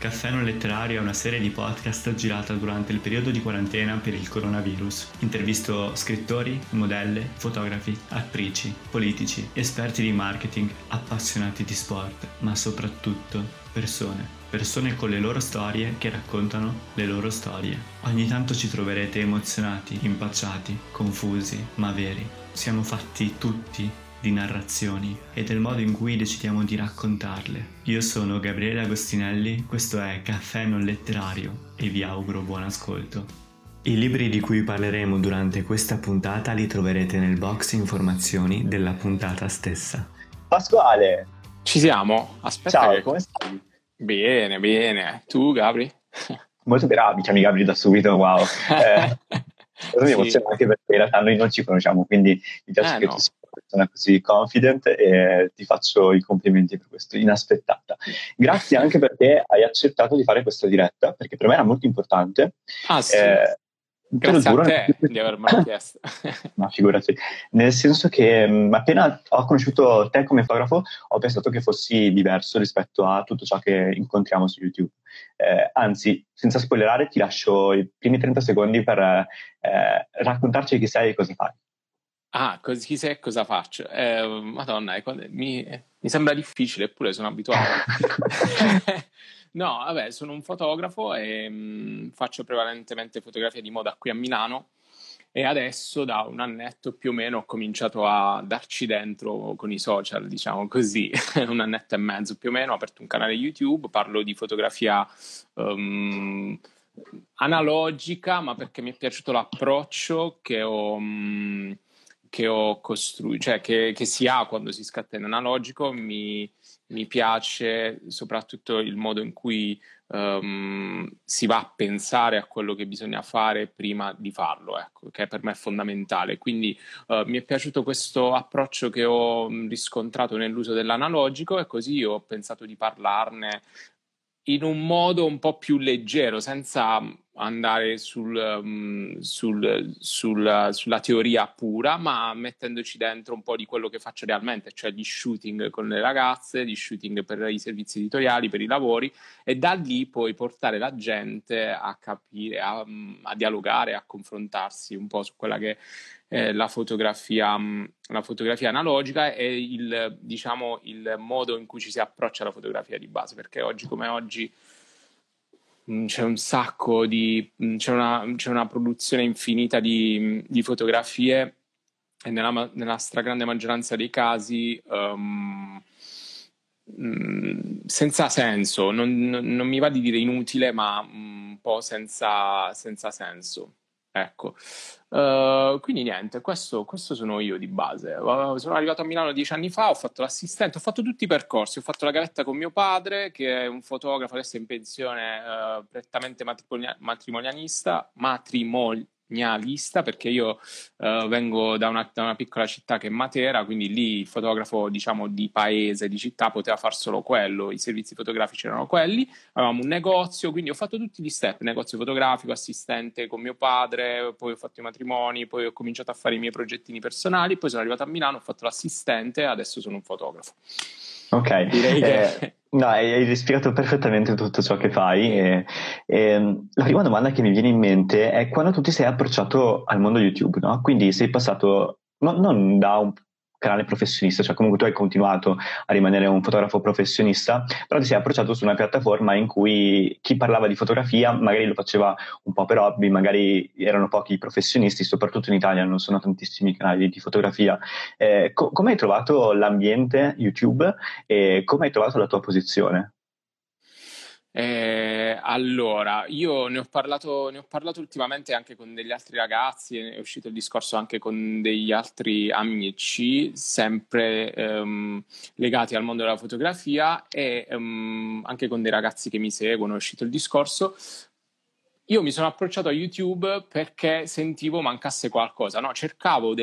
Caffè non letterario è una serie di podcast girata durante il periodo di quarantena per il coronavirus. Intervisto scrittori, modelle, fotografi, attrici, politici, esperti di marketing, appassionati di sport, ma soprattutto persone. Persone con le loro storie che raccontano le loro storie. Ogni tanto ci troverete emozionati, impacciati, confusi, ma veri. Siamo fatti tutti di narrazioni e del modo in cui decidiamo di raccontarle. Io sono Gabriele Agostinelli, questo è Caffè non letterario e vi auguro buon ascolto. I libri di cui parleremo durante questa puntata li troverete nel box informazioni della puntata stessa. Pasquale! Ci siamo? Aspetta. Ciao, come stai? Bene, bene. Tu, Gabri? Molto bravo, mi chiami Gabri da subito, wow. Cosa mi Sì. emoziona anche perché in realtà noi non ci conosciamo, quindi mi piace che No. tu sia una persona così confident e ti faccio i complimenti per questo, inaspettata. Grazie anche perché hai accettato di fare questa diretta, perché per me era molto importante. Sì. Te lo Grazie giuro, a te di avermelo chiesto. Ma figurati, nel senso che appena ho conosciuto te come fotografo ho pensato che fossi diverso rispetto a tutto ciò che incontriamo su YouTube. Anzi, senza spoilerare, ti lascio i primi 30 secondi per raccontarci chi sei e cosa fai. Chi sei e cosa faccio? Madonna, mi sembra difficile, eppure sono abituato. No, vabbè, sono un fotografo e faccio prevalentemente fotografia di moda qui a Milano e adesso da un annetto più o meno ho cominciato a darci dentro con i social, diciamo così, un annetto e mezzo più o meno, ho aperto un canale YouTube, parlo di fotografia analogica, ma perché mi è piaciuto l'approccio che ho costruito, cioè che si ha quando si scatta in analogico. Mi piace soprattutto il modo in cui si va a pensare a quello che bisogna fare prima di farlo, ecco, che per me è fondamentale. Quindi mi è piaciuto questo approccio che ho riscontrato nell'uso dell'analogico e così ho pensato di parlarne in un modo un po' più leggero, senza andare sulla teoria pura, ma mettendoci dentro un po' di quello che faccio realmente, cioè di shooting con le ragazze, di shooting per i servizi editoriali, per i lavori, e da lì poi portare la gente a capire, a dialogare, a confrontarsi un po' su quella che è la fotografia analogica e il modo in cui ci si approccia alla fotografia di base, perché oggi come oggi c'è un sacco c'è una produzione infinita di fotografie e nella stragrande maggioranza dei casi senza senso, non mi va di dire inutile, ma un po' senza senso, ecco. Quindi niente, questo sono io di base. Sono arrivato a Milano 10 anni fa, ho fatto l'assistente, ho fatto tutti i percorsi, ho fatto la gavetta con mio padre che è un fotografo, adesso è in pensione, prettamente matrimonialista, perché io vengo da una piccola città che è Matera, quindi lì il fotografo, diciamo, di paese, di città poteva far solo quello, i servizi fotografici erano quelli, avevamo un negozio, quindi ho fatto tutti gli step, negozio fotografico, assistente con mio padre, poi ho fatto i matrimoni, poi ho cominciato a fare i miei progettini personali, poi sono arrivato a Milano, ho fatto l'assistente e adesso sono un fotografo. Ok, direi che no, hai spiegato perfettamente tutto ciò che fai e la prima domanda che mi viene in mente è quando tu ti sei approcciato al mondo YouTube, no? Quindi sei passato non da un canale professionista, cioè comunque tu hai continuato a rimanere un fotografo professionista, però ti sei approcciato su una piattaforma in cui chi parlava di fotografia magari lo faceva un po' per hobby, magari erano pochi professionisti, soprattutto in Italia non sono tantissimi canali di fotografia. Come hai trovato l'ambiente YouTube e come hai trovato la tua posizione? Allora, io ne ho parlato ultimamente anche con degli altri ragazzi, è uscito il discorso anche con degli altri amici, sempre legati al mondo della fotografia e anche con dei ragazzi che mi seguono, è uscito il discorso. Io mi sono approcciato a YouTube perché sentivo mancasse qualcosa, no? Cercavo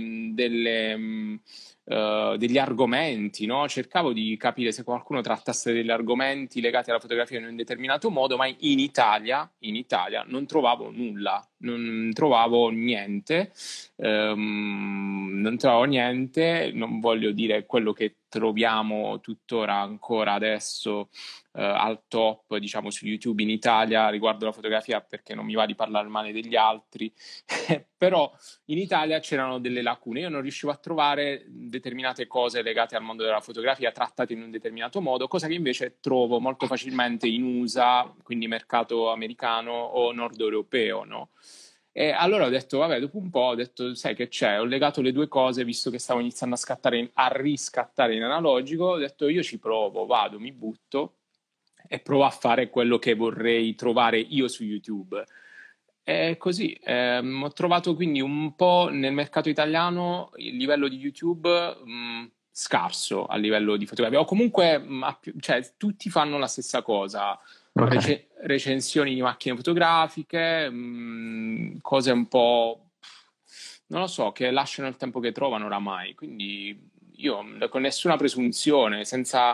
degli argomenti, no? Cercavo di capire se qualcuno trattasse degli argomenti legati alla fotografia in un determinato modo, ma in Italia non trovavo nulla, non trovavo niente, non voglio dire quello che troviamo tuttora ancora adesso al top, diciamo, su YouTube in Italia riguardo la fotografia, perché non mi va di parlare male degli altri, però in Italia c'erano delle lacune. Io non riuscivo a trovare determinate cose legate al mondo della fotografia trattate in un determinato modo, cosa che invece trovo molto facilmente in USA, quindi mercato americano o nord europeo, no? E allora ho detto, vabbè, dopo un po' ho detto, sai che c'è? Ho legato le due cose, visto che stavo iniziando a riscattare in analogico, ho detto io ci provo, vado, mi butto e provo a fare quello che vorrei trovare io su YouTube. E così, ho trovato quindi un po' nel mercato italiano il livello di YouTube scarso a livello di fotografia, o comunque cioè, tutti fanno la stessa cosa. Ok. Recensioni di macchine fotografiche, cose un po', non lo so, che lasciano il tempo che trovano oramai. Quindi io con nessuna presunzione, senza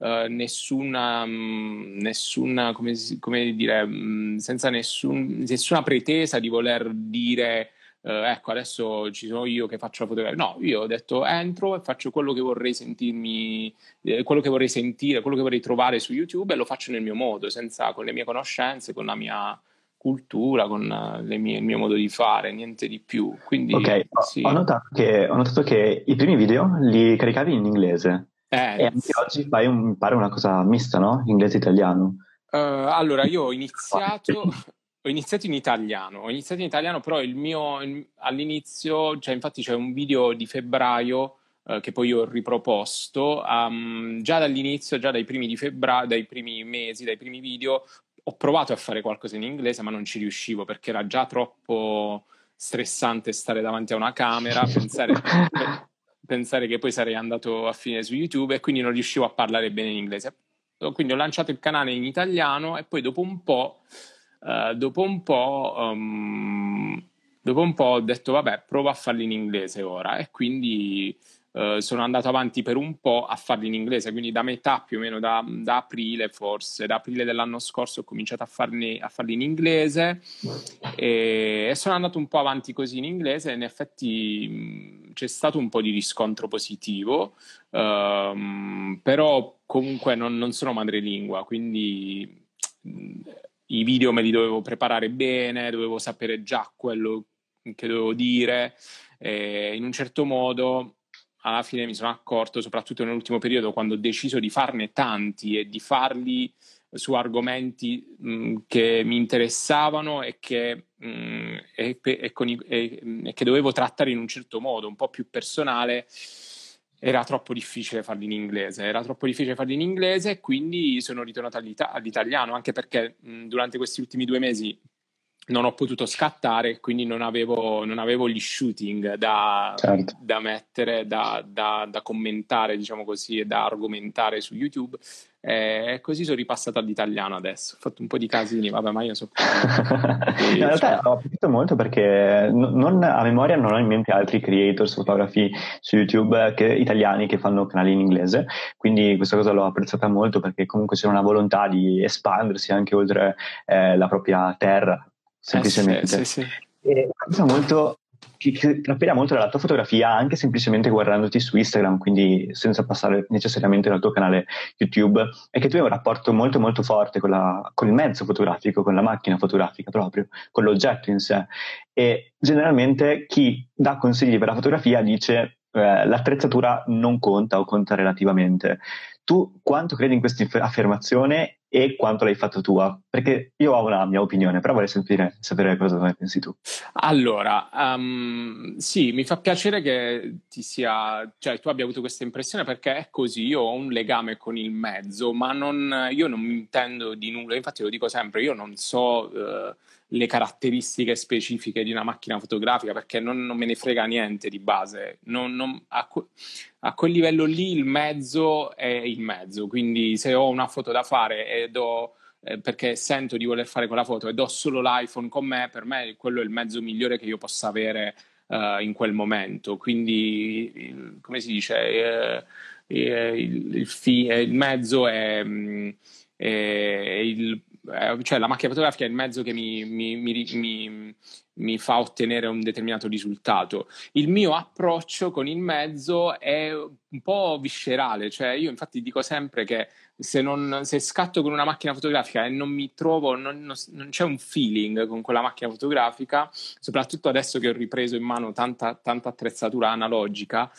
nessuna come dire, senza nessuna pretesa di voler dire ecco, adesso ci sono io che faccio la fotografia. No, io ho detto entro e faccio quello che vorrei sentirmi, quello che vorrei sentire, quello che vorrei trovare su YouTube, e lo faccio nel mio modo, con le mie conoscenze, con la mia cultura, con il mio modo di fare, niente di più. Quindi Ok, ho sì. notato che i primi video li caricavi in inglese e anche Sì. oggi fai mi pare una cosa mista, no? Inglese-italiano. Allora, io ho iniziato in italiano, però all'inizio, cioè infatti c'è un video di febbraio che poi io ho riproposto, già dall'inizio, già dai primi di febbraio, dai primi mesi, dai primi video, ho provato a fare qualcosa in inglese, ma non ci riuscivo perché era già troppo stressante stare davanti a una camera, pensare che poi sarei andato a finire su YouTube, e quindi non riuscivo a parlare bene in inglese. Quindi ho lanciato il canale in italiano e poi dopo un po' ho detto vabbè, provo a farli in inglese ora, e quindi sono andato avanti per un po' a farli in inglese, quindi da metà più o meno da aprile, forse da aprile dell'anno scorso ho cominciato a farli in inglese, e sono andato un po' avanti così in inglese, e in effetti c'è stato un po' di riscontro positivo. Però comunque non sono madrelingua, quindi i video me li dovevo preparare bene, dovevo sapere già quello che dovevo dire, e in un certo modo alla fine mi sono accorto, soprattutto nell'ultimo periodo, quando ho deciso di farne tanti e di farli su argomenti che mi interessavano e che, e che dovevo trattare in un certo modo, un po' più personale. Era troppo difficile farli in inglese, e quindi sono ritornato all'italiano, anche perché durante questi ultimi 2 mesi non ho potuto scattare, quindi non avevo gli shooting Certo. da mettere, da commentare, diciamo così, e da argomentare su YouTube. E così sono ripassato all'italiano adesso. Ho fatto un po' di casini, vabbè, ma io so In così, realtà cioè. ho apprezzato molto perché a memoria non ho in mente altri creators, fotografi su YouTube italiani che fanno canali in inglese, quindi questa cosa l'ho apprezzata molto perché comunque c'è una volontà di espandersi anche oltre la propria terra, Sì, sì, semplicemente. sì. E una cosa molto che traspira molto dalla tua fotografia, anche semplicemente guardandoti su Instagram, quindi senza passare necessariamente dal tuo canale YouTube, è che tu hai un rapporto molto molto forte con il mezzo fotografico, con la macchina fotografica proprio, con l'oggetto in sé. E generalmente chi dà consigli per la fotografia dice l'attrezzatura non conta o conta relativamente. Tu quanto credi in questa affermazione e quanto l'hai fatta tua? Perché io ho una mia opinione, però vorrei sapere cosa ne pensi tu. Allora, sì, mi fa piacere che cioè tu abbia avuto questa impressione, perché è così. Io ho un legame con il mezzo, ma io non mi intendo di nulla. Infatti lo dico sempre, io non so le caratteristiche specifiche di una macchina fotografica, perché non me ne frega niente di base. A quel livello lì il mezzo è il mezzo, quindi se ho una foto da fare perché sento di voler fare quella foto e do solo l'iPhone con me, per me quello è il mezzo migliore che io possa avere in quel momento. Quindi, come si dice, il mezzo è cioè la macchina fotografica è il mezzo che mi fa ottenere un determinato risultato. Il mio approccio con il mezzo è un po' viscerale, cioè io infatti dico sempre che se scatto con una macchina fotografica e non mi trovo, non c'è un feeling con quella macchina fotografica, soprattutto adesso che ho ripreso in mano tanta attrezzatura analogica,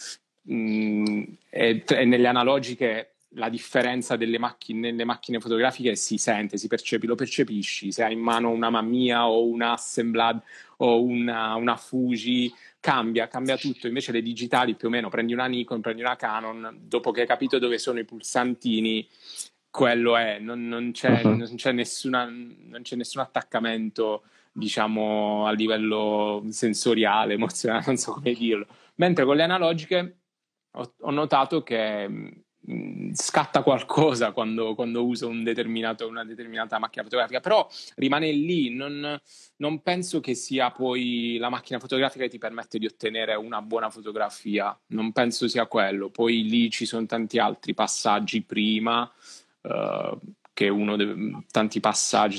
e nelle analogiche la differenza nelle macchine fotografiche si sente, lo percepisci. Se hai in mano una Mamiya o una Hasselblad o una Fuji, cambia tutto. Invece le digitali, più o meno, prendi una Nikon, prendi una Canon, dopo che hai capito dove sono i pulsantini, quello è, non c'è nessun attaccamento, diciamo, a livello sensoriale, emozionale, non so come dirlo. Mentre con le analogiche ho notato che scatta qualcosa quando uso una determinata macchina fotografica, però rimane lì. Non penso che sia poi la macchina fotografica che ti permette di ottenere una buona fotografia, non penso sia quello. Poi lì ci sono tanti altri passaggi prima, che tanti passaggi,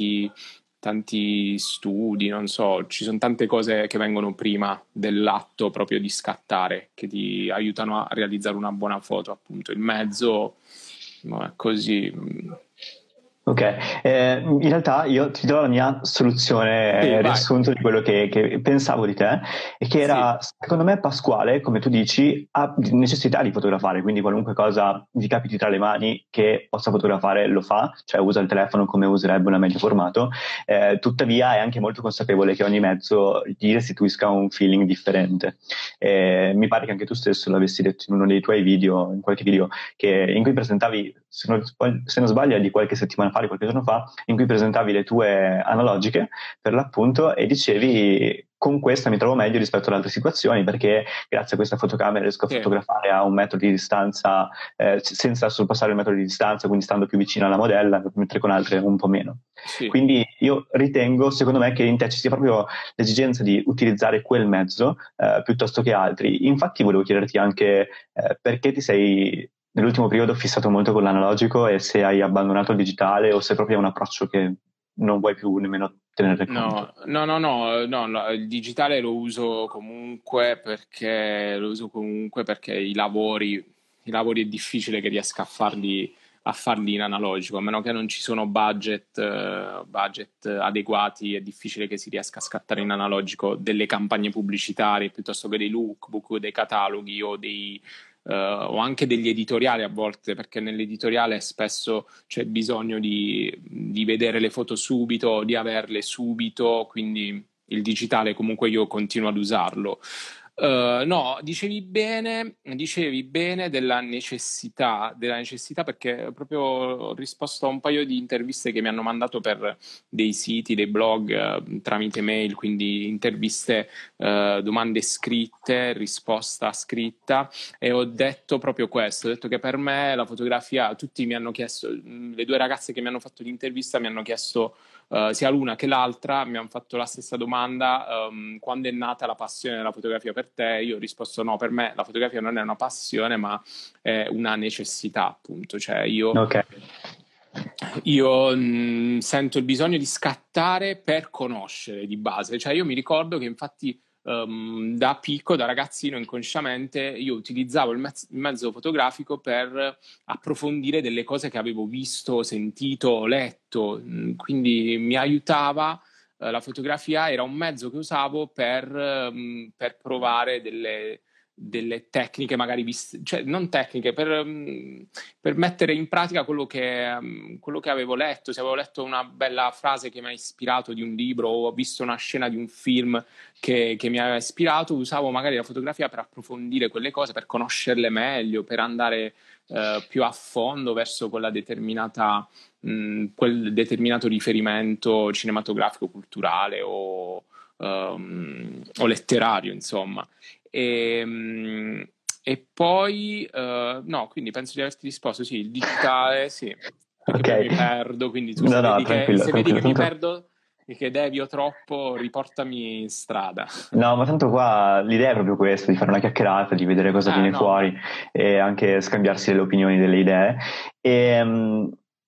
tanti studi, non so, ci sono tante cose che vengono prima dell'atto proprio di scattare, che ti aiutano a realizzare una buona foto, appunto. Il mezzo, no, è così. Ok, in realtà io ti do la mia soluzione, Sì, riassunto di quello che pensavo di te, e che era, secondo me, Pasquale, come tu dici, ha necessità di fotografare, quindi qualunque cosa gli capiti tra le mani che possa fotografare lo fa, cioè usa il telefono come userebbe una medio formato, tuttavia è anche molto consapevole che ogni mezzo gli restituisca un feeling differente. Mi pare che anche tu stesso l'avessi detto in uno dei tuoi video, in qualche video, in cui presentavi, se non sbaglio, è di qualche settimana fa, di qualche giorno fa, in cui presentavi le tue analogiche, per l'appunto, e dicevi: con questa mi trovo meglio rispetto ad altre situazioni, perché grazie a questa fotocamera riesco a fotografare a 1 metro di distanza, senza sorpassare il metro di distanza, quindi stando più vicino alla modella, mentre con altre un po' meno. Sì. Quindi io ritengo, secondo me, che in te ci sia proprio l'esigenza di utilizzare quel mezzo piuttosto che altri. Infatti volevo chiederti anche perché ti sei nell'ultimo periodo fissato molto con l'analogico, e se hai abbandonato il digitale o se proprio è un approccio che non vuoi più nemmeno tenere conto. No, il digitale lo uso comunque perché i lavori è difficile che riesca a farli in analogico, a meno che non ci sono budget adeguati. È difficile che si riesca a scattare in analogico delle campagne pubblicitarie piuttosto che dei lookbook o dei cataloghi o anche degli editoriali a volte, perché nell'editoriale spesso c'è bisogno di vedere le foto subito, di averle subito, quindi il digitale comunque io continuo ad usarlo. No, dicevi bene della necessità, perché proprio ho risposto a un paio di interviste che mi hanno mandato per dei siti, dei blog, tramite mail, quindi interviste, domande scritte, risposta scritta, e ho detto proprio questo. Ho detto che per me la fotografia, tutti mi hanno chiesto, le 2 ragazze che mi hanno fatto l'intervista mi hanno chiesto, sia l'una che l'altra mi hanno fatto la stessa domanda: quando è nata la passione della fotografia per te? Io ho risposto: no, per me la fotografia non è una passione, ma è una necessità, appunto. Cioè io sento il bisogno di scattare per conoscere, di base. Cioè io mi ricordo che infatti da ragazzino, inconsciamente io utilizzavo il mezzo fotografico per approfondire delle cose che avevo visto, sentito, letto, quindi mi aiutava. La fotografia era un mezzo che usavo per provare delle tecniche, magari viste, cioè non tecniche, per mettere in pratica quello che avevo letto. Se avevo letto una bella frase che mi ha ispirato di un libro, o ho visto una scena di un film che mi aveva ispirato, usavo magari la fotografia per approfondire quelle cose, per conoscerle meglio, per andare più a fondo verso quel determinato riferimento cinematografico, culturale o letterario, insomma. E poi no, quindi penso di averti risposto. Sì, il digitale, sì, perché poi mi perdo, quindi tu se vedi che mi perdo e che devio troppo, riportami in strada. No, ma tanto qua l'idea è proprio questa, di fare una chiacchierata, di vedere cosa viene fuori, e anche scambiarsi delle opinioni, delle idee.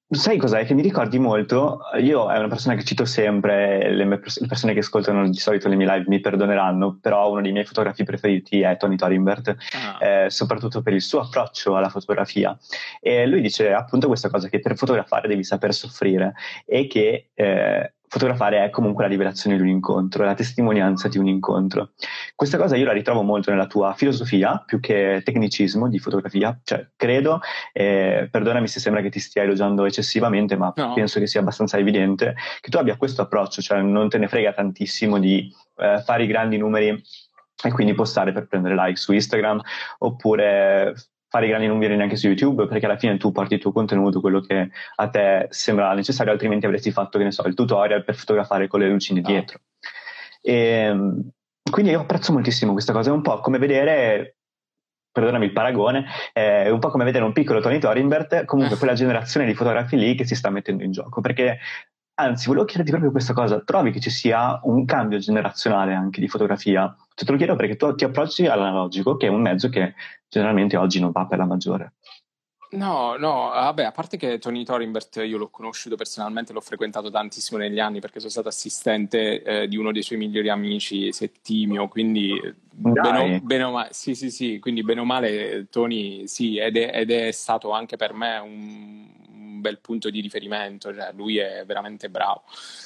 Sai cos'è? Che mi ricordi molto, io è una persona che cito sempre, le persone che ascoltano di solito le mie live mi perdoneranno, però uno dei miei fotografi preferiti è Tony Torinbert, soprattutto per il suo approccio alla fotografia. E lui dice appunto questa cosa, che per fotografare devi saper soffrire e che fotografare è comunque la rivelazione di un incontro, la testimonianza di un incontro. Questa cosa io la ritrovo molto nella tua filosofia, più che tecnicismo di fotografia, cioè credo, perdonami se sembra che ti stia elogiando eccessivamente, ma No. penso che sia abbastanza evidente che tu abbia questo approccio, cioè non te ne frega tantissimo di fare i grandi numeri e quindi postare per prendere like su Instagram, oppure fare i grandi numeri neanche su YouTube, perché alla fine tu porti il tuo contenuto, quello che a te sembra necessario, altrimenti avresti fatto, che ne so, il tutorial per fotografare con le lucine dietro. E quindi io apprezzo moltissimo questa cosa, è un po' come vedere, perdonami il paragone, è un po' come vedere un piccolo Tony Torinbert, comunque quella generazione di fotografi lì che si sta mettendo in gioco, perché anzi, volevo chiederti proprio questa cosa, trovi che ci sia un cambio generazionale anche di fotografia? Te lo chiedo perché tu ti approcci all'analogico, che è un mezzo che generalmente oggi non va per la maggiore. No, vabbè, a parte che Tony Torinbert io l'ho conosciuto personalmente, l'ho frequentato tantissimo negli anni perché sono stato assistente di uno dei suoi migliori amici, Settimio, quindi bene o male, sì, quindi bene o male Tony sì, ed è stato anche per me un bel punto di riferimento, cioè lui è veramente bravo.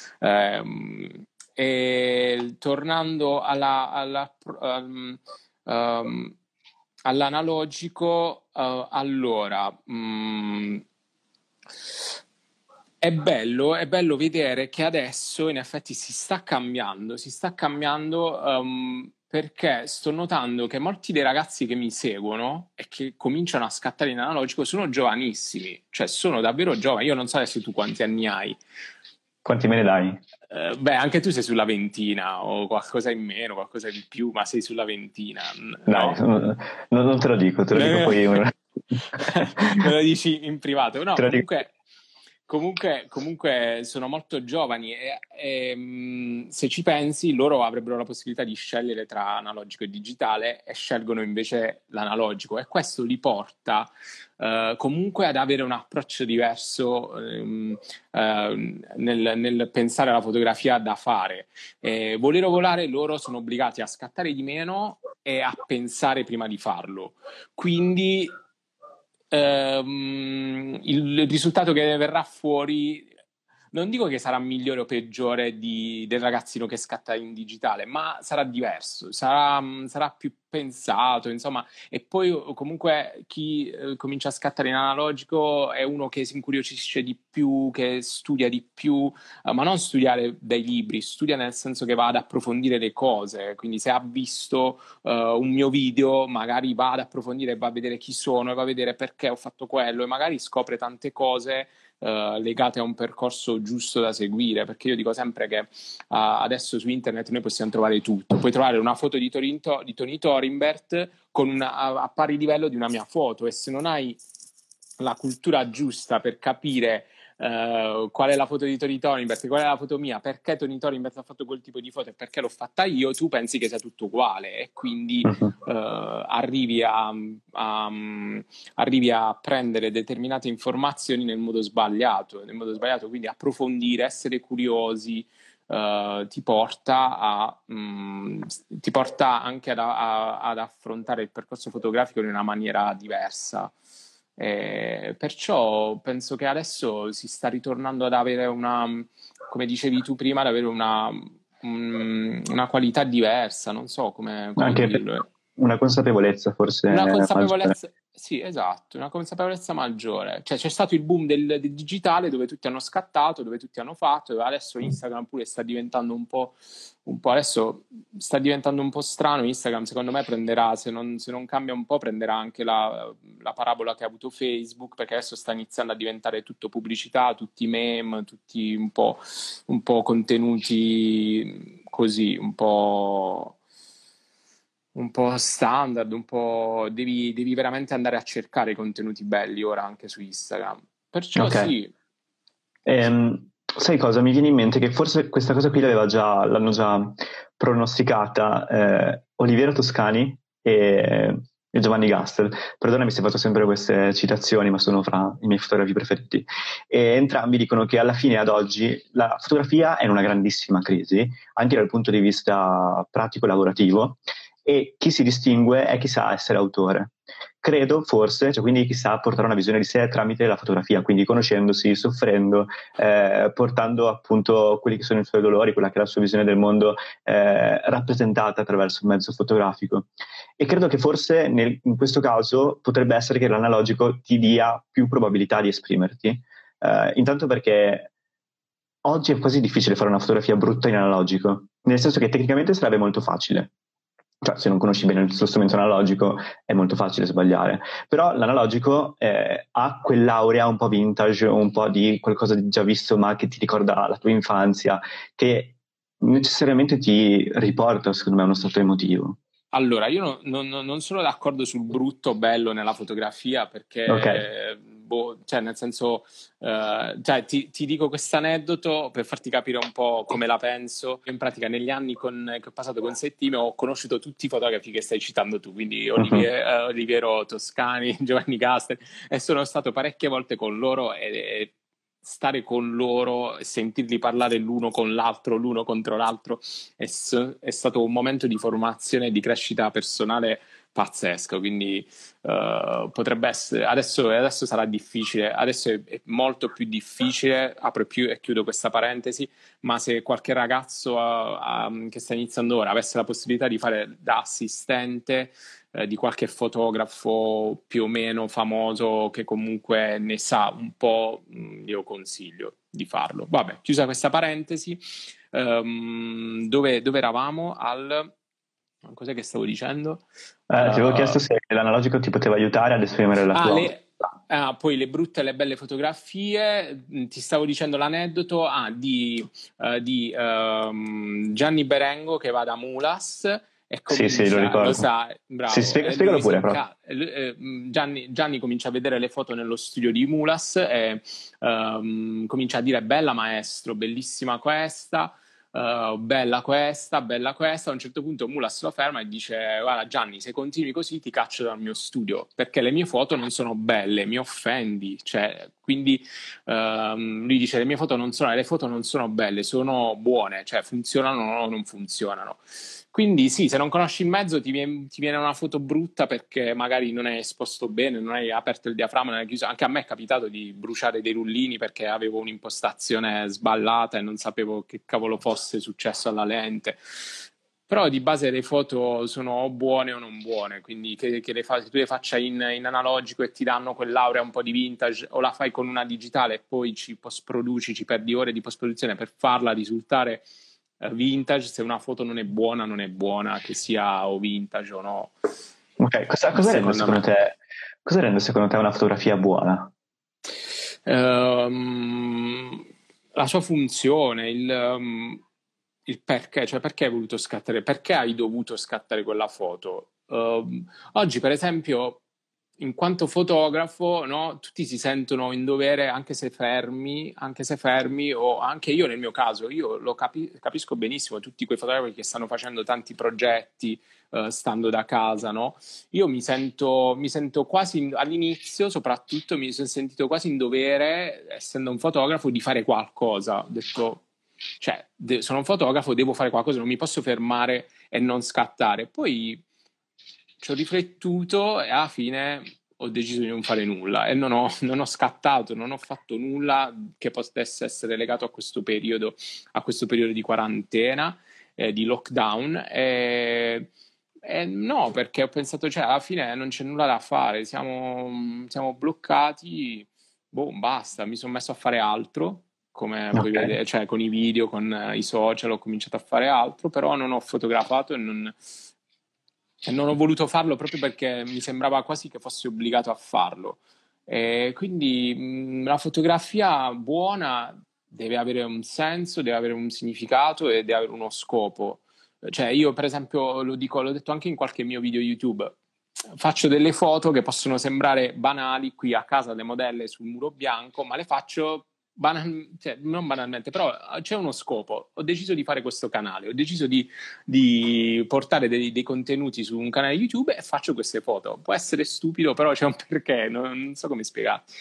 E tornando all'analogico, allora è bello vedere che adesso in effetti si sta cambiando perché sto notando che molti dei ragazzi che mi seguono e che cominciano a scattare in analogico sono giovanissimi, cioè sono davvero giovani. Io non so adesso tu quanti anni hai. Quanti me ne dai? Beh, anche tu sei sulla ventina o qualcosa in meno, qualcosa di più, ma sei sulla ventina. Dai, no? non te lo dico, te lo dico poi. Me lo dici in privato. No, comunque sono molto giovani e se ci pensi loro avrebbero la possibilità di scegliere tra analogico e digitale e scelgono invece l'analogico e questo li porta comunque ad avere un approccio diverso nel pensare alla fotografia da fare. Volere o volare, loro sono obbligati a scattare di meno e a pensare prima di farlo. Quindi il risultato che verrà fuori non dico che sarà migliore o peggiore del ragazzino che scatta in digitale, ma sarà diverso, sarà più pensato, insomma, e poi comunque chi comincia a scattare in analogico è uno che si incuriosisce di più, che studia di più, ma non studiare dai libri, studia nel senso che va ad approfondire le cose, quindi se ha visto un mio video magari va ad approfondire, va a vedere chi sono e va a vedere perché ho fatto quello e magari scopre tante cose legate a un percorso giusto da seguire, perché io dico sempre che adesso su internet noi possiamo trovare tutto, puoi trovare una foto di Tony Torinbert a pari livello di una mia foto e se non hai la cultura giusta per capire qual è la foto di Tony Torinbert, qual è la foto mia, perché Tony Torinbert ha fatto quel tipo di foto e perché l'ho fatta io, tu pensi che sia tutto uguale e quindi arrivi a prendere determinate informazioni nel modo sbagliato, quindi approfondire, essere curiosi ti porta anche ad affrontare il percorso fotografico in una maniera diversa. Perciò penso che adesso si sta ritornando ad avere come dicevi tu prima, ad avere una qualità diversa, non so come anche dirlo. Una consapevolezza forse maggiore. Sì, esatto, una consapevolezza maggiore. Cioè c'è stato il boom del digitale dove tutti hanno scattato, dove tutti hanno fatto, e adesso Instagram pure sta diventando un po' adesso sta diventando un po' strano. Instagram secondo me prenderà, se non cambia un po', prenderà anche la parabola che ha avuto Facebook, perché adesso sta iniziando a diventare tutto pubblicità, tutti meme, tutti un po' contenuti così, un po' standard, un po' devi veramente andare a cercare i contenuti belli ora anche su Instagram. Perciò okay. Sì. Sai cosa? Mi viene in mente che forse questa cosa qui l'hanno già pronosticata Oliviero Toscani e e Giovanni Gastel. Perdonami se faccio sempre queste citazioni, ma sono fra i miei fotografi preferiti. E entrambi dicono che alla fine, ad oggi, la fotografia è in una grandissima crisi, anche dal punto di vista pratico e lavorativo, e chi si distingue è chi sa essere autore. Credo, forse, cioè quindi chi sa portare una visione di sé tramite la fotografia, quindi conoscendosi, soffrendo, portando appunto quelli che sono i suoi dolori, quella che è la sua visione del mondo, rappresentata attraverso il mezzo fotografico. E credo che forse in questo caso potrebbe essere che l'analogico ti dia più probabilità di esprimerti, intanto perché oggi è quasi difficile fare una fotografia brutta in analogico, nel senso che tecnicamente sarebbe molto facile. Cioè, se non conosci bene il tuo strumento analogico è molto facile sbagliare, però l'analogico ha quell'aurea un po' vintage, un po' di qualcosa di già visto ma che ti ricorda la tua infanzia, che necessariamente ti riporta, secondo me, a uno stato emotivo. Allora, io non sono d'accordo sul brutto o bello nella fotografia, perché, Ok. cioè, nel senso, cioè, ti dico questo aneddoto per farti capire un po' come la penso. Io in pratica negli anni che ho passato con Settime ho conosciuto tutti i fotografi che stai citando tu, quindi Oliviero Toscani, Giovanni Castel, e sono stato parecchie volte con loro e stare con loro e sentirli parlare l'uno con l'altro, l'uno contro l'altro è stato un momento di formazione e di crescita personale pazzesco, quindi potrebbe essere adesso sarà difficile, adesso è molto più difficile, apro più e chiudo questa parentesi, ma se qualche ragazzo che sta iniziando ora avesse la possibilità di fare da assistente di qualche fotografo più o meno famoso che comunque ne sa un po', io consiglio di farlo. Vabbè, chiusa questa parentesi, dove eravamo? Cos'è che stavo dicendo? Ti avevo chiesto se l'analogico ti poteva aiutare ad esprimere la tua... Poi le brutte e le belle fotografie, ti stavo dicendo l'aneddoto di Gianni Berengo che va da Mulas e comincia, sì, lo ricordo. lo sai, bravo. Sì, spiegalo pure. Gianni comincia a vedere le foto nello studio di Mulas e comincia a dire bella maestro, bellissima questa. Bella questa. A un certo punto Mulas lo ferma e dice: guarda Gianni, se continui così ti caccio dal mio studio perché le mie foto non sono belle, mi offendi. Cioè, quindi lui dice: le foto non sono belle, sono buone, cioè funzionano o non funzionano. Quindi sì, se non conosci il mezzo ti viene una foto brutta perché magari non hai esposto bene, non hai aperto il diaframma, non hai chiuso. Anche a me è capitato di bruciare dei rullini perché avevo un'impostazione sballata e non sapevo che cavolo fosse successo alla lente. Però di base le foto sono o buone o non buone, quindi che tu le faccia in analogico e ti danno quell'aurea un po' di vintage, o la fai con una digitale e poi ci perdi ore di post-produzione per farla risultare vintage. Se una foto non è buona, che sia o vintage o no. Ok, cosa rende secondo te una fotografia buona? La sua funzione, il perché, cioè perché hai voluto scattare, perché hai dovuto scattare quella foto. Oggi, per esempio, in quanto fotografo, no, tutti si sentono in dovere, anche se fermi, o anche io nel mio caso, io lo capisco benissimo, tutti quei fotografi che stanno facendo tanti progetti stando da casa, no? Io mi sento quasi all'inizio, soprattutto mi sono sentito quasi in dovere, essendo un fotografo, di fare qualcosa. Ho detto, cioè, sono un fotografo, devo fare qualcosa, non mi posso fermare e non scattare. Poi ci ho riflettuto e alla fine ho deciso di non fare nulla e non ho scattato, non ho fatto nulla che potesse essere legato a questo periodo di quarantena, di lockdown. No, perché ho pensato, cioè, alla fine non c'è nulla da fare, siamo bloccati, basta, mi sono messo a fare altro, come puoi vedere, cioè con i video, con i social ho cominciato a fare altro, però non ho fotografato e non ho voluto farlo proprio perché mi sembrava quasi che fossi obbligato a farlo. E quindi la fotografia buona deve avere un senso, deve avere un significato e deve avere uno scopo. Cioè io per esempio l'ho detto anche in qualche mio video YouTube, faccio delle foto che possono sembrare banali qui a casa, le modelle sul muro bianco, ma le faccio cioè, non banalmente, però c'è uno scopo. Ho deciso di fare questo canale, ho deciso di portare dei contenuti su un canale YouTube e faccio queste foto. Può essere stupido, però c'è un perché, non so come spiegarti.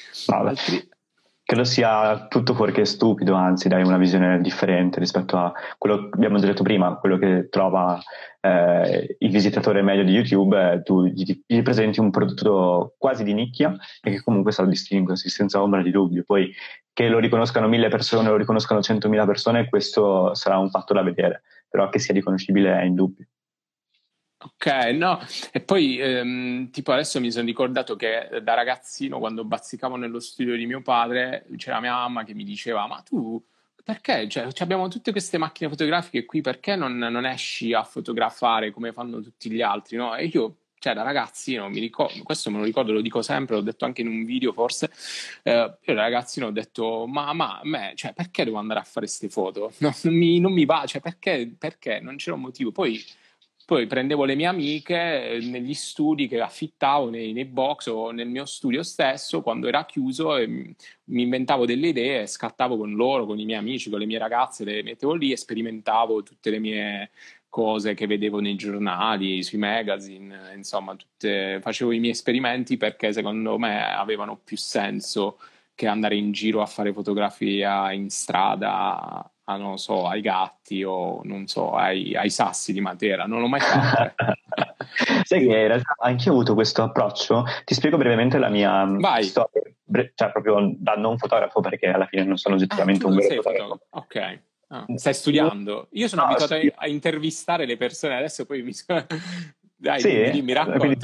Credo sia tutto fuorché stupido, anzi dai una visione differente rispetto a quello che abbiamo già detto prima, quello che trova il visitatore medio di YouTube. Tu gli presenti un prodotto quasi di nicchia e che comunque sa distinguersi senza ombra di dubbio. Poi che lo riconoscano 1000 persone o lo riconoscano 100.000 persone, questo sarà un fatto da vedere, però che sia riconoscibile è indubbio. Ok, no, e poi tipo adesso mi sono ricordato che da ragazzino, quando bazzicavo nello studio di mio padre, c'era mia mamma che mi diceva: ma tu perché? Cioè, abbiamo tutte queste macchine fotografiche qui, perché non esci a fotografare come fanno tutti gli altri, no? E io, cioè, da ragazzino, mi ricordo, questo me lo ricordo, lo dico sempre, l'ho detto anche in un video forse, io da ragazzino ho detto: ma a me, cioè, perché devo andare a fare queste foto? No, non mi va, cioè, perché? Non c'era un motivo. Poi prendevo le mie amiche negli studi che affittavo, nei box o nel mio studio stesso, quando era chiuso, e mi inventavo delle idee, scattavo con loro, con i miei amici, con le mie ragazze, le mettevo lì e sperimentavo tutte le mie cose che vedevo nei giornali, sui magazine, insomma, facevo i miei esperimenti perché secondo me avevano più senso che andare in giro a fare fotografia in strada, non so, ai gatti o non so, ai sassi di Matera. Non l'ho mai fatto. Sai che in realtà anche io ho avuto questo approccio. Ti spiego brevemente la mia storia, cioè proprio da non fotografo, perché alla fine non sono oggettivamente un vero fotografo. Ok. Stai studiando? Io sono abituato a intervistare le persone, adesso poi mi Dai, sì, mi racconta.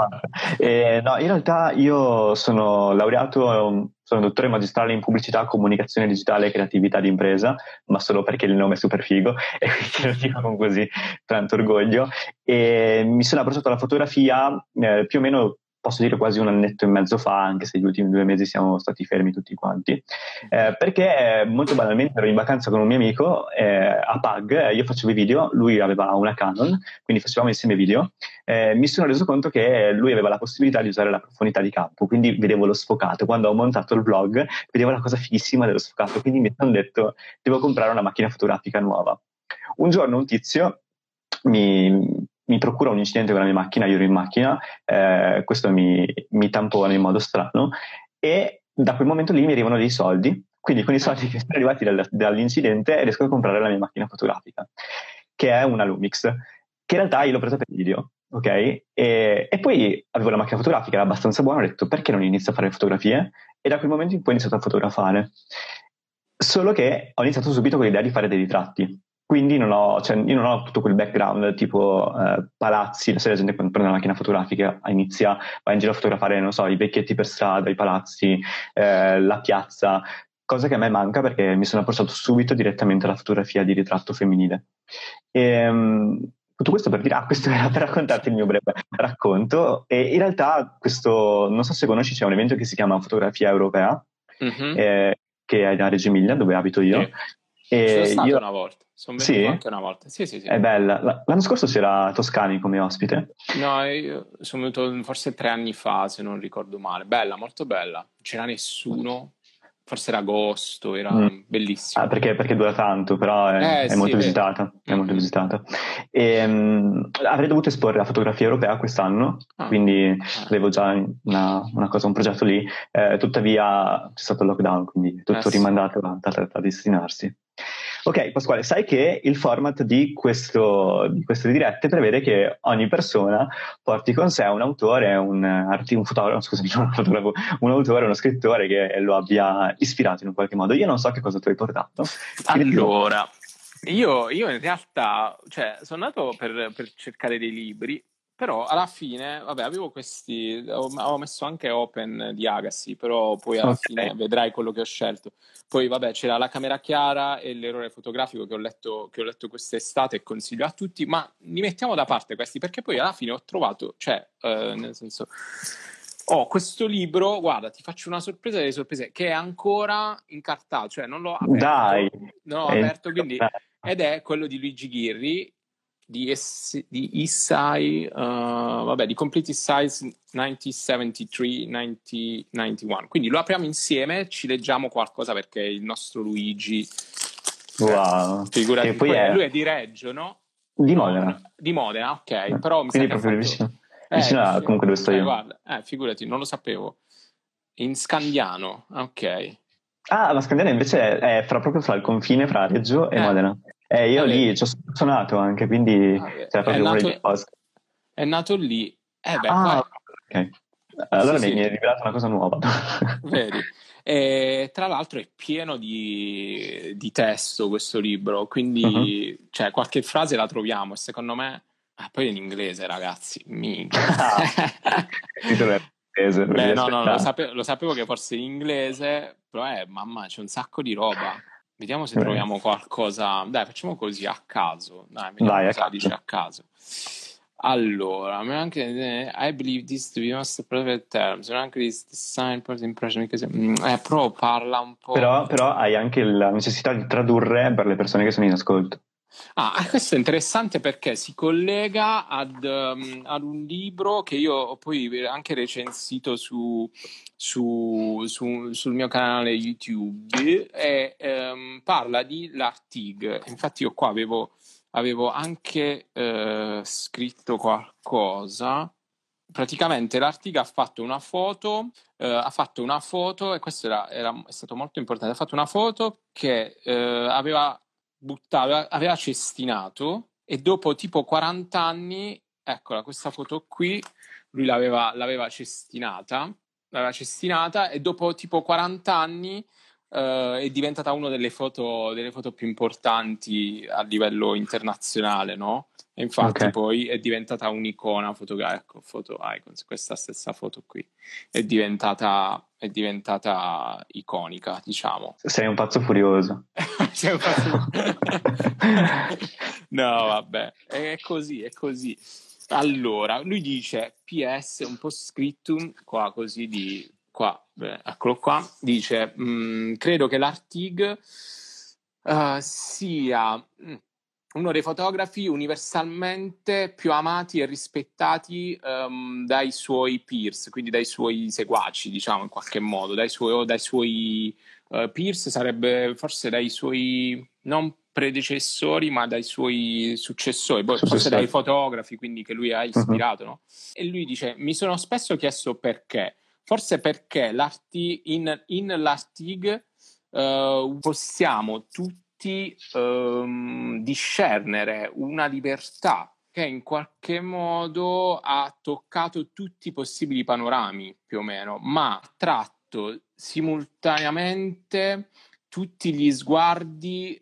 No, in realtà io sono laureato, sono dottore magistrale in pubblicità, comunicazione digitale e creatività d'impresa, ma solo perché il nome è super figo e quindi lo dico con così tanto orgoglio. E mi sono approcciato alla fotografia più o meno, posso dire, quasi un annetto e mezzo fa, anche se gli ultimi 2 mesi siamo stati fermi tutti quanti, perché molto banalmente ero in vacanza con un mio amico a Pag, io facevo i video, lui aveva una Canon, quindi facevamo insieme video. Mi sono reso conto che lui aveva la possibilità di usare la profondità di campo, quindi vedevo lo sfocato. Quando ho montato il vlog vedevo la cosa fighissima dello sfocato, quindi mi sono detto devo comprare una macchina fotografica nuova. Un giorno un tizio mi procura un incidente con la mia macchina, io ero in macchina, questo mi tampona in modo strano e da quel momento lì mi arrivano dei soldi, quindi con i soldi che sono arrivati dall'incidente riesco a comprare la mia macchina fotografica, che è una Lumix, che in realtà io l'ho presa per video, ok? E poi avevo la macchina fotografica, era abbastanza buona, ho detto perché non inizio a fare fotografie? E da quel momento in poi ho iniziato a fotografare. Solo che ho iniziato subito con l'idea di fare dei ritratti. Quindi io non ho tutto quel background tipo palazzi, la gente quando prende una macchina fotografica inizia, va in giro a fotografare, non so, i vecchietti per strada, i palazzi, la piazza, cosa che a me manca perché mi sono approcciato subito direttamente alla fotografia di ritratto femminile. Tutto questo per dire, questo era per raccontarti il mio breve racconto. E in realtà questo, non so se conosci, c'è un evento che si chiama Fotografia Europea, che è a Reggio Emilia, dove abito io. Sì. Sono stato una volta, sono venuto anche una volta. Sì. È bella. L'anno scorso c'era Toscani come ospite. No, io sono venuto forse 3 anni fa, se non ricordo male. Bella, molto bella. C'era nessuno, forse era agosto, era bellissimo. Perché dura tanto, però è molto visitata. È molto visitata. Avrei dovuto esporre la fotografia europea quest'anno, quindi avevo già un progetto lì, tuttavia c'è stato il lockdown, quindi tutto rimandato da destinarsi. Ok, Pasquale, sai che il format di queste dirette prevede che ogni persona porti con sé un autore, un fotografo, scusami, non un fotografo, un autore, uno scrittore che lo abbia ispirato in un qualche modo. Io non so che cosa tu hai portato. Allora, io in realtà, cioè, sono andato per cercare dei libri, però alla fine, vabbè, avevo questi, avevo messo anche Open di Agassi, però poi alla fine vedrai quello che ho scelto. Poi vabbè, c'era La camera chiara e L'errore fotografico che ho letto quest'estate e consiglio a tutti, ma li mettiamo da parte questi, perché poi alla fine ho trovato, cioè, nel senso, questo libro, guarda, ti faccio una sorpresa delle sorprese, che è ancora in cartaceo, cioè non l'ho aperto. Dai! Non l'ho aperto, quindi, ed è quello di Luigi Ghirri, di Isai, vabbè, di Complete Size 1973-1991. Quindi lo apriamo insieme, ci leggiamo qualcosa perché il nostro Luigi, wow, figurati, e poi lui è di Reggio, no? Di No, Modena. Di Modena, ok, però mi sa quindi che ha proprio fatto... vicino a comunque dove sto io. Guarda, figurati, non lo sapevo. In Scandiano, ok. Ah, ma Scandiano invece è proprio fra il confine fra Reggio e Modena. Io lì ci ho suonato anche, quindi c'era proprio uno dei posti. È nato lì. Ok. Allora Sì, mi è rivelata una cosa nuova. Vedi. E, tra l'altro è pieno di testo questo libro, quindi cioè, qualche frase la troviamo e secondo me... poi è in inglese, ragazzi, minchia. Beh, no, lo sapevo che fosse in inglese, però mamma, c'è un sacco di roba. Vediamo se troviamo qualcosa. Dai, facciamo così a caso. Dai, vediamo cosa dice a caso. Allora, anche I believe this to be most perfect terms. Anche this design first impression però parla un po'. Però hai anche la necessità di tradurre per le persone che sono in ascolto. Questo è interessante perché si collega ad un libro che io ho poi anche recensito sul mio canale YouTube e parla di L'Artigue. Infatti io qua avevo anche scritto qualcosa. Praticamente l'Artigue ha fatto una foto e questo è stato molto importante. Ha fatto una foto che aveva cestinato e dopo tipo 40 anni, eccola questa foto qui, lui l'aveva cestinata e dopo tipo 40 anni è diventata una delle foto più importanti a livello internazionale, no? E infatti poi è diventata un'icona Icons, questa stessa foto qui è diventata iconica, diciamo. Sei un pazzo furioso. No, vabbè, è così. Allora, lui dice PS, un post-scriptum qua così eccolo qua, dice credo che l'Artigue sia uno dei fotografi universalmente più amati e rispettati dai suoi peers, quindi dai suoi seguaci, diciamo in qualche modo, dai suoi peers sarebbe forse dai suoi non predecessori ma dai suoi successori, forse dai fotografi, quindi che lui ha ispirato, no? E lui dice: mi sono spesso chiesto perché, forse perché in l'Artigue possiamo tutti discernere una libertà che in qualche modo ha toccato tutti i possibili panorami più o meno, ma ha tratto simultaneamente tutti gli sguardi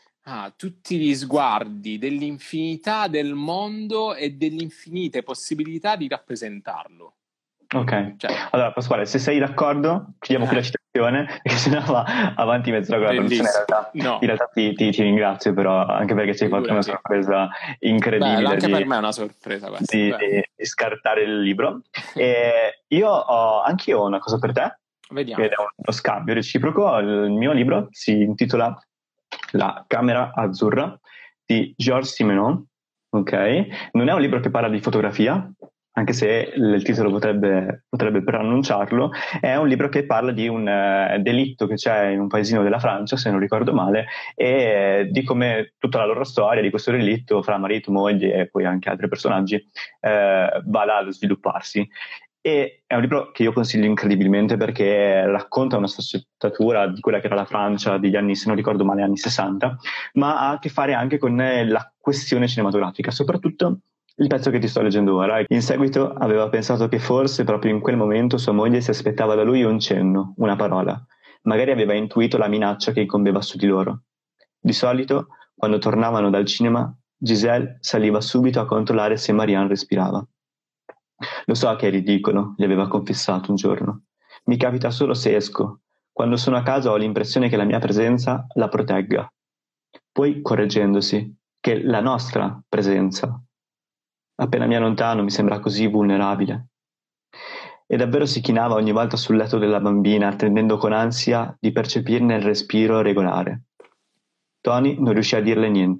dell'infinità del mondo e delle infinite possibilità di rappresentarlo. Ok, allora Pasquale, se sei d'accordo chiudiamo qui la citazione, perché sennò va avanti mezz'ora con la traduzione. In realtà ti ringrazio, però, anche perché ci hai fatto una sorpresa incredibile. Anche per me è una sorpresa questa. Di scartare il libro. E io ho anch'io una cosa per te. Vediamo. Ed è uno scambio reciproco. Il mio libro si intitola La Camera Azzurra di Georges Simenon. Ok, non è un libro che parla di fotografia, anche se il titolo potrebbe preannunciarlo. È un libro che parla di un delitto che c'è in un paesino della Francia, se non ricordo male, e di come tutta la loro storia di questo delitto fra marito, moglie e poi anche altri personaggi vada a svilupparsi. E è un libro che io consiglio incredibilmente perché racconta una sfaccettatura di quella che era la Francia degli anni, se non ricordo male, anni 60, ma ha a che fare anche con la questione cinematografica, soprattutto il pezzo che ti sto leggendo ora. In seguito aveva pensato che forse proprio in quel momento sua moglie si aspettava da lui un cenno, una parola. Magari aveva intuito la minaccia che incombeva su di loro. Di solito, quando tornavano dal cinema, Giselle saliva subito a controllare se Marianne respirava. Lo so che è ridicolo, gli aveva confessato un giorno. Mi capita solo se esco. Quando sono a casa ho l'impressione che la mia presenza la protegga. Poi, correggendosi, che la nostra presenza. Appena mi allontano mi sembra così vulnerabile. E davvero si chinava ogni volta sul letto della bambina, attendendo con ansia di percepirne il respiro regolare. Tony non riuscì a dirle niente.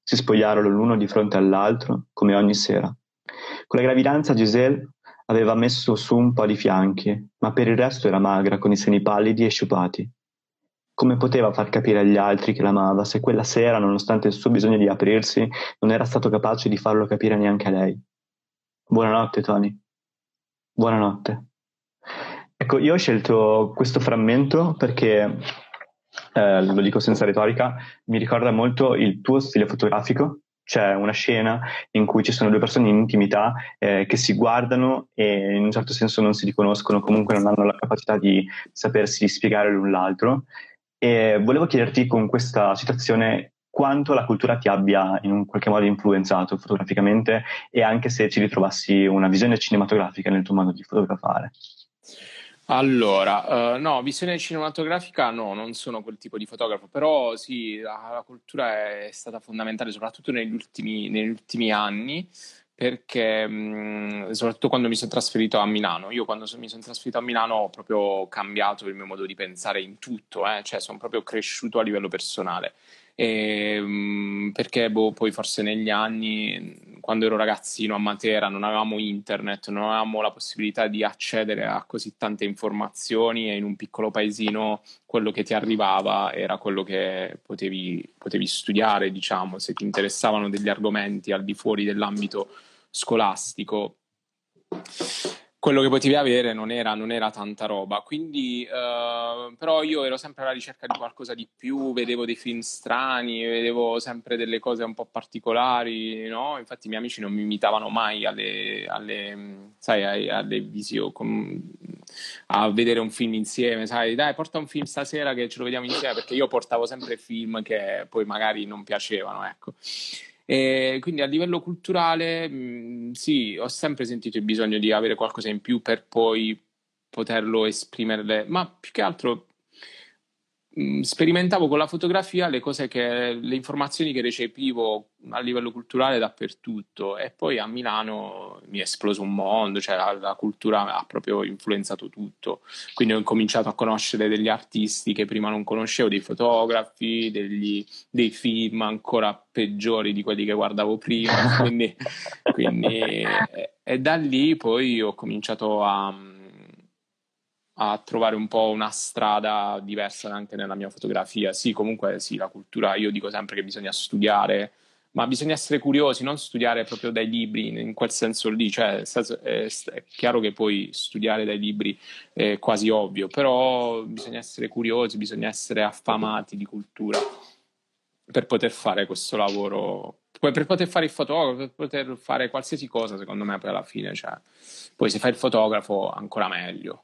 Si spogliarono l'uno di fronte all'altro, come ogni sera. Con la gravidanza Giselle aveva messo su un po' di fianchi, ma per il resto era magra, con i seni pallidi e sciupati. Come poteva far capire agli altri che l'amava se quella sera, nonostante il suo bisogno di aprirsi, non era stato capace di farlo capire neanche a lei? Buonanotte, Tony. Buonanotte. Ecco, io ho scelto questo frammento perché, lo dico senza retorica, mi ricorda molto il tuo stile fotografico. C'è una scena in cui ci sono due persone in intimità che si guardano e in un certo senso non si riconoscono, comunque non hanno la capacità di sapersi spiegare l'un l'altro. E volevo chiederti con questa situazione quanto la cultura ti abbia in un qualche modo influenzato fotograficamente e anche se ci ritrovassi una visione cinematografica nel tuo modo di fotografare. Allora, no, visione cinematografica no, non sono quel tipo di fotografo, però sì, la cultura è stata fondamentale, soprattutto negli ultimi anni, perché soprattutto quando mi sono trasferito a Milano. Io quando mi sono trasferito a Milano ho proprio cambiato il mio modo di pensare in tutto, cioè sono proprio cresciuto a livello personale. Perché poi forse negli anni, quando ero ragazzino a Matera, non avevamo internet, non avevamo la possibilità di accedere a così tante informazioni e in un piccolo paesino quello che ti arrivava era quello che potevi studiare, diciamo, se ti interessavano degli argomenti al di fuori dell'ambito scolastico. Quello che potevi avere non era tanta roba, quindi però io ero sempre alla ricerca di qualcosa di più, vedevo dei film strani, vedevo sempre delle cose un po' particolari, no? Infatti i miei amici non mi invitavano mai alle visioni, a vedere un film insieme, sai, dai, porta un film stasera che ce lo vediamo insieme, perché io portavo sempre film che poi magari non piacevano, ecco. E quindi a livello culturale, sì, ho sempre sentito il bisogno di avere qualcosa in più per poi poterlo esprimere, ma più che altro sperimentavo con la fotografia le informazioni che recepivo a livello culturale dappertutto, e poi a Milano mi è esploso un mondo, cioè la cultura ha proprio influenzato tutto, quindi ho incominciato a conoscere degli artisti che prima non conoscevo, dei fotografi, dei film ancora peggiori di quelli che guardavo prima, quindi e da lì poi ho cominciato a trovare un po' una strada diversa anche nella mia fotografia. Sì, comunque sì, la cultura, io dico sempre che bisogna studiare, ma bisogna essere curiosi, non studiare proprio dai libri in quel senso lì, cioè è chiaro che poi studiare dai libri è quasi ovvio, però bisogna essere curiosi, bisogna essere affamati di cultura per poter fare questo lavoro, per poter fare il fotografo, per poter fare qualsiasi cosa, secondo me poi alla fine, cioè, poi se fai il fotografo ancora meglio.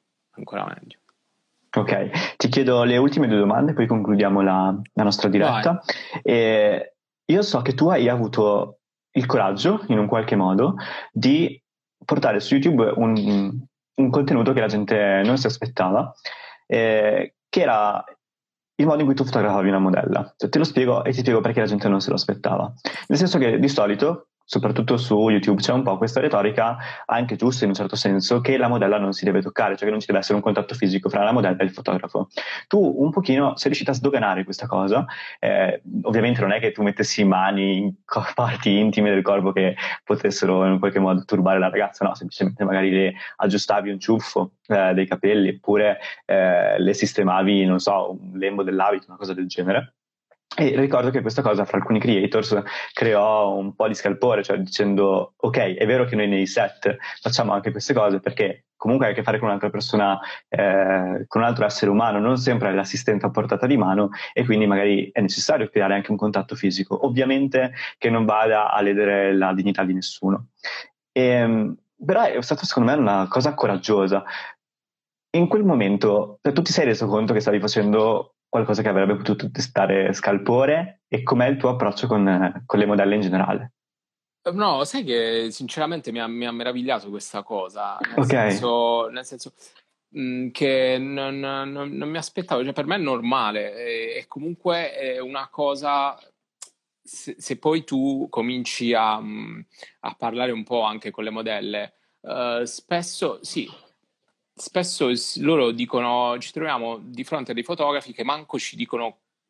Ok, ti chiedo le ultime due domande, poi concludiamo la nostra diretta. E io so che tu hai avuto il coraggio, in un qualche modo, di portare su YouTube un contenuto che la gente non si aspettava, che era il modo in cui tu fotografavi una modella. Te lo spiego e ti spiego perché la gente non se lo aspettava. Nel senso che di solito, soprattutto su YouTube, c'è un po' questa retorica, anche giusta in un certo senso, che la modella non si deve toccare, cioè che non ci deve essere un contatto fisico fra la modella e il fotografo. Tu un pochino sei riuscita a sdoganare questa cosa, ovviamente non è che tu mettessi mani in parti intime del corpo che potessero in qualche modo turbare la ragazza, no, semplicemente magari le aggiustavi un ciuffo dei capelli, oppure le sistemavi, non so, un lembo dell'abito, una cosa del genere. E ricordo che questa cosa fra alcuni creators creò un po' di scalpore, cioè dicendo ok, è vero che noi nei set facciamo anche queste cose perché comunque hai a che fare con un'altra persona, con un altro essere umano, non sempre hai l'assistente a portata di mano e quindi magari è necessario creare anche un contatto fisico, ovviamente che non vada a ledere la dignità di nessuno. Però è stata secondo me una cosa coraggiosa. In quel momento tu ti sei reso conto che stavi facendo qualcosa che avrebbe potuto destare scalpore, e com'è il tuo approccio con le modelle in generale? No, sai che sinceramente mi ha meravigliato questa cosa, Ok. nel senso che non mi aspettavo, cioè per me è normale, e comunque è una cosa, se poi tu cominci a parlare un po' anche con le modelle, spesso loro dicono, ci troviamo di fronte a dei fotografi che manco ci dicono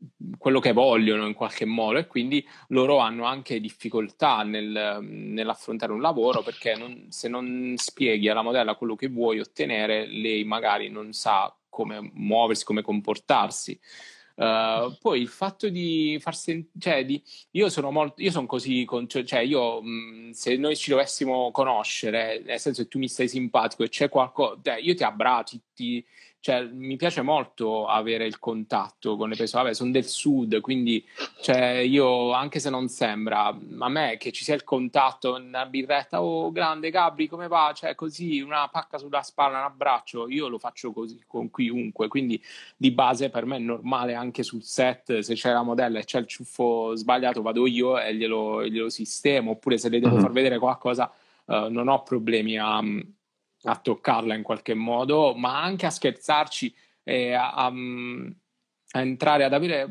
quello che vogliono in qualche modo, e quindi loro hanno anche difficoltà nell'affrontare un lavoro, perché se non spieghi alla modella quello che vuoi ottenere, lei magari non sa come muoversi, come comportarsi. Poi il fatto di io sono così, se noi ci dovessimo conoscere, nel senso che tu mi stai simpatico e c'è qualcosa, io ti abbraccio, cioè, mi piace molto avere il contatto con le persone. Vabbè, sono del sud, quindi io, anche se non sembra, a me che ci sia il contatto, una birretta, oh grande Gabri, come va? Cioè, così, una pacca sulla spalla, un abbraccio, io lo faccio così con chiunque, quindi di base per me è normale, anche sul set, se c'è la modella e c'è il ciuffo sbagliato, vado io e glielo sistemo, oppure se le devo far vedere qualcosa, non ho problemi a toccarla in qualche modo, ma anche a scherzarci e a entrare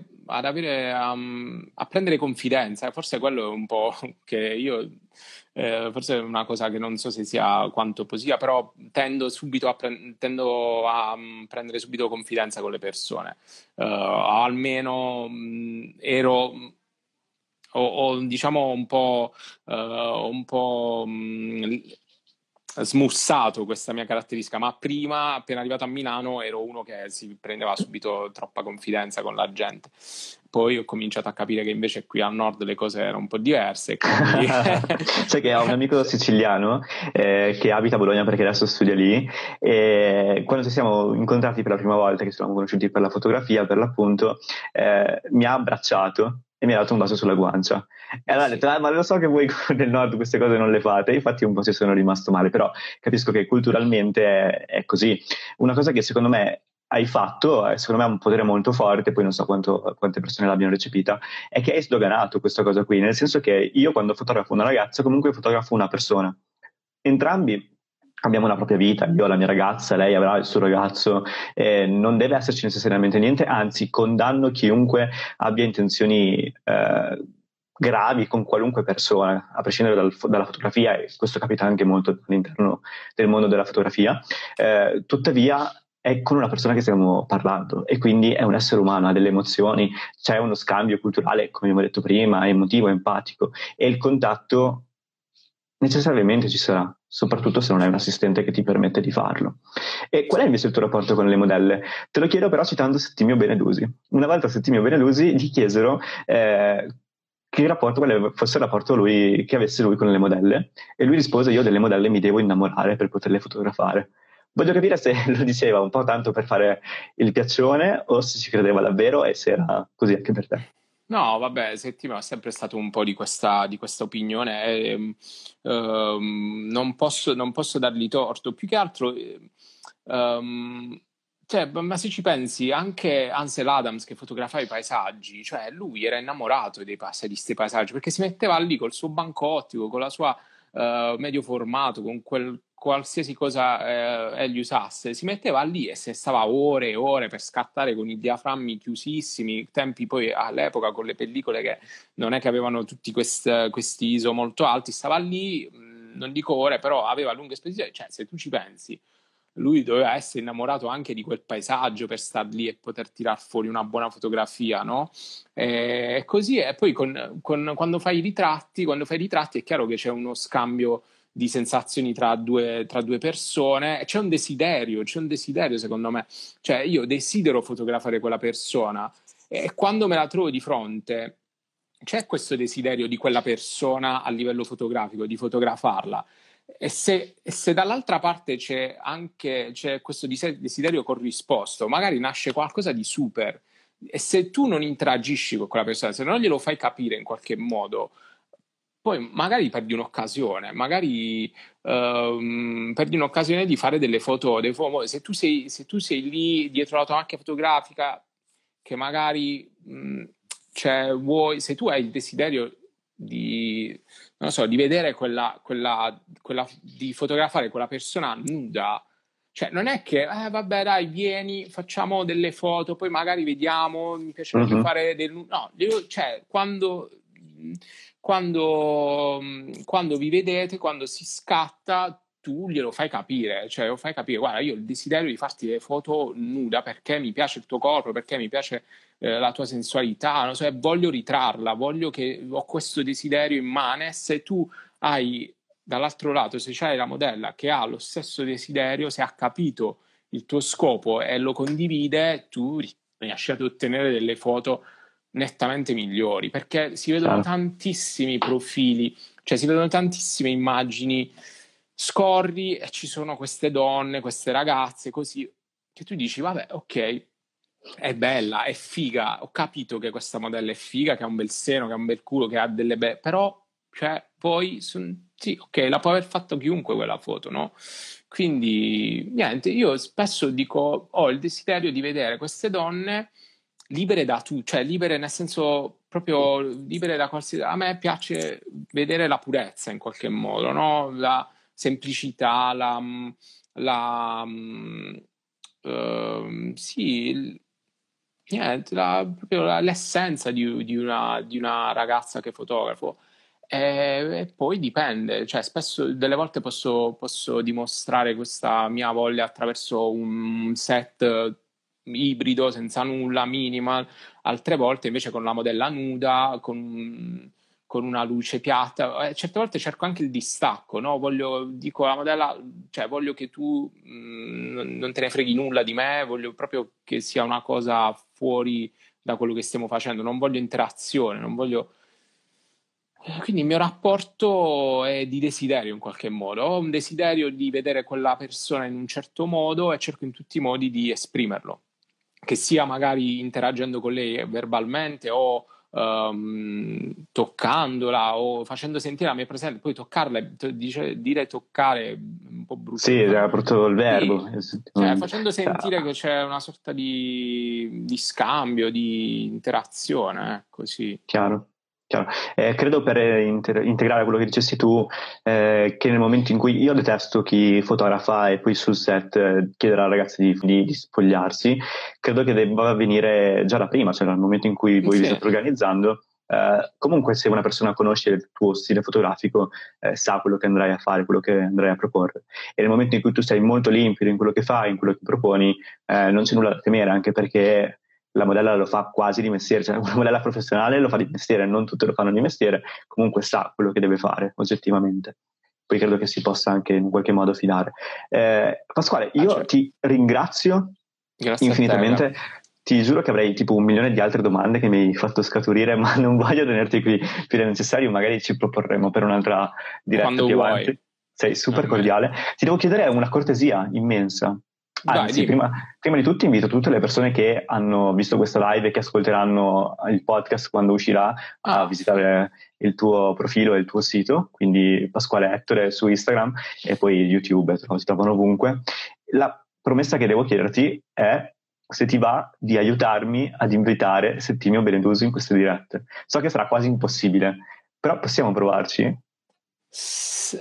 a prendere confidenza. Forse quello è un po' che io forse è una cosa che non so se sia quanto poesia, però tendo a prendere subito confidenza con le persone. Almeno ero diciamo un po' smussato questa mia caratteristica, ma prima, appena arrivato a Milano, ero uno che si prendeva subito troppa confidenza con la gente. Poi ho cominciato a capire che invece qui al nord le cose erano un po' diverse, quindi... Sai che ho un amico siciliano che abita a Bologna perché adesso studia lì, e quando ci siamo incontrati per la prima volta, che ci siamo conosciuti per la fotografia, per l'appunto, mi ha abbracciato e mi ha dato un bacio sulla guancia. E allora ho detto, ma lo so che voi nel nord queste cose non le fate, infatti un po' ci sono rimasto male, però capisco che culturalmente è così. Una cosa che secondo me hai fatto, secondo me ha un potere molto forte, poi non so quante persone l'abbiano recepita, è che hai sdoganato questa cosa qui, nel senso che io quando fotografo una ragazza comunque fotografo una persona. Entrambi abbiamo una propria vita, io ho la mia ragazza, lei avrà il suo ragazzo, non deve esserci necessariamente niente, anzi condanno chiunque abbia intenzioni gravi con qualunque persona, a prescindere dalla fotografia, e questo capita anche molto all'interno del mondo della fotografia, tuttavia è con una persona che stiamo parlando e quindi è un essere umano, ha delle emozioni, c'è uno scambio culturale, come abbiamo detto prima, emotivo, empatico, e il contatto necessariamente ci sarà, soprattutto se non hai un assistente che ti permette di farlo. E qual è invece il tuo rapporto con le modelle? Te lo chiedo però citando Settimio Benedusi. Una volta Settimio Benedusi gli chiesero quale fosse il rapporto che avesse lui con le modelle, e lui rispose: io delle modelle mi devo innamorare per poterle fotografare. Voglio capire se lo diceva un po' tanto per fare il piaccione o se ci credeva davvero e se era così anche per te. No, vabbè, Settimio è sempre stato un po' di questa opinione, non posso dargli torto, più che altro, ma se ci pensi, anche Ansel Adams che fotografava i paesaggi, cioè lui era innamorato di questi paesaggi, perché si metteva lì col suo banco ottico, con la sua medio formato, con qualsiasi cosa egli usasse, si metteva lì e se stava ore e ore per scattare con i diaframmi chiusissimi, tempi poi all'epoca con le pellicole che non è che avevano tutti questi ISO molto alti, stava lì, non dico ore, però aveva lunghe esposizioni, cioè se tu ci pensi, lui doveva essere innamorato anche di quel paesaggio per star lì e poter tirar fuori una buona fotografia, no? E così, e poi quando fai i ritratti è chiaro che c'è uno scambio di sensazioni tra due persone, c'è un desiderio secondo me, cioè io desidero fotografare quella persona e quando me la trovo di fronte c'è questo desiderio di quella persona a livello fotografico, di fotografarla. E se dall'altra parte c'è questo desiderio corrisposto, magari nasce qualcosa di super, e se tu non interagisci con quella persona, se non glielo fai capire in qualche modo, poi magari perdi un'occasione, perdi un'occasione di fare delle foto, se tu sei lì dietro la tua macchina fotografica, che magari se tu hai il desiderio di, non so, di vedere di fotografare quella persona nuda, cioè non è che vabbè dai vieni facciamo delle foto poi magari vediamo, mi piacerebbe fare no, cioè quando vi vedete, quando si scatta, tu glielo fai capire, cioè lo fai capire, guarda, io ho il desiderio di farti le foto nuda perché mi piace il tuo corpo, perché mi piace la tua sensualità, non so, e voglio ritrarla, ho questo desiderio immane. Se tu hai dall'altro lato, se c'hai la modella che ha lo stesso desiderio, se ha capito il tuo scopo e lo condivide, tu riesci ad ottenere delle foto nettamente migliori, perché si vedono tantissimi profili, cioè si vedono tantissime immagini, scorri e ci sono queste donne, queste ragazze così, che tu dici vabbè, ok, è bella, è figa, ho capito che questa modella è figa, che ha un bel seno, che ha un bel culo, che ha delle belle, però cioè poi sì, ok, la può aver fatto chiunque quella foto, no? Quindi niente, io spesso dico ho il desiderio di vedere queste donne libere da tutto, cioè libere nel senso proprio libere da qualsiasi. A me piace vedere la purezza in qualche modo, no? La semplicità, sì, niente, proprio l'essenza di una ragazza che fotografo. E poi dipende, cioè spesso delle volte posso dimostrare questa mia voglia attraverso un set ibrido senza nulla, minimal, altre volte invece con la modella nuda, con una luce piatta. Certe volte cerco anche il distacco, no? Dico alla modella, cioè voglio che tu non te ne freghi nulla di me, voglio proprio che sia una cosa fuori da quello che stiamo facendo, non voglio interazione, non voglio. Quindi il mio rapporto è di desiderio in qualche modo, ho un desiderio di vedere quella persona in un certo modo e cerco in tutti i modi di esprimerlo, che sia magari interagendo con lei verbalmente o toccandola o facendo sentire la mia presenza. Poi toccarla, dire toccare è un po' brutto. Sì, era proprio il verbo. Sì, cioè, facendo sentire che c'è una sorta di scambio, di interazione, così. Chiaro. Credo per integrare quello che dicessi tu, che nel momento in cui io detesto chi fotografa e poi sul set chiede alla ragazza di spogliarsi, credo che debba avvenire già da prima, cioè nel momento in cui voi vi state organizzando. Comunque se una persona conosce il tuo stile fotografico, sa quello che andrai a fare, quello che andrai a proporre, e nel momento in cui tu sei molto limpido in quello che fai, in quello che proponi, non c'è nulla da temere, anche perché la modella lo fa quasi di mestiere, cioè una modella professionale lo fa di mestiere, non tutte lo fanno di mestiere, comunque sa quello che deve fare oggettivamente. Poi credo che si possa anche in qualche modo fidare. Pasquale, io ti ringrazio infinitamente. Ti giuro che avrei tipo 1 milione di altre domande che mi hai fatto scaturire, ma non voglio tenerti qui più del necessario, magari ci proporremo per un'altra diretta quando più vuoi. avanti. Sei super cordiale. Ti devo chiedere una cortesia immensa. Anzi, prima di tutto invito tutte le persone che hanno visto questa live e che ascolteranno il podcast quando uscirà a visitare il tuo profilo e il tuo sito, quindi Pasquale Ettore su Instagram e poi YouTube, si trovano ovunque. La promessa che devo chiederti è se ti va di aiutarmi ad invitare Settimio Beneduso in queste dirette. So che sarà quasi impossibile, però possiamo provarci? Sì,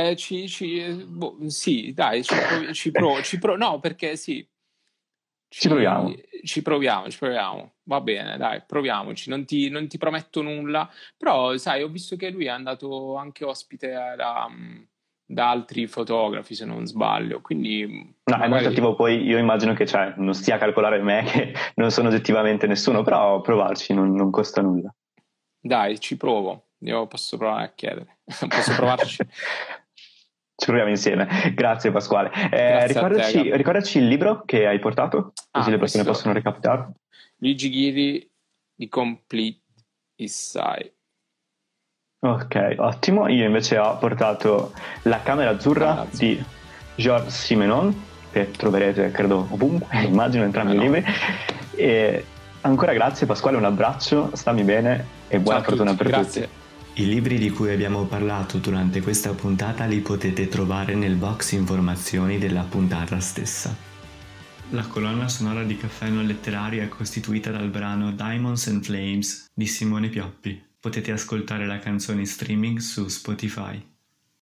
dai, no, perché sì. Ci proviamo. Ci proviamo. Va bene, dai, proviamoci. Non ti prometto nulla, però sai, ho visto che lui è andato anche ospite da altri fotografi, se non sbaglio, quindi no, è molto attivo. Poi io immagino che non stia a calcolare me, che non sono oggettivamente nessuno, però provarci non costa nulla. Dai, ci provo. Io posso provare a chiedere. Posso provarci. Ci proviamo insieme. Grazie Pasquale. Grazie ricordaci il libro che hai portato, così le persone possono recapitare. Luigi Ghirri, The Complete Essay. Ok, ottimo. Io invece ho portato La Camera Azzurra di Georges Simenon, che troverete credo ovunque, immagino, entrambi i libri. E ancora grazie Pasquale, un abbraccio, stammi bene e buona fortuna per tutti. I libri di cui abbiamo parlato durante questa puntata li potete trovare nel box informazioni della puntata stessa. La colonna sonora di Caffè Non Letterario è costituita dal brano Diamonds and Flames di Simone Pioppi. Potete ascoltare la canzone in streaming su Spotify.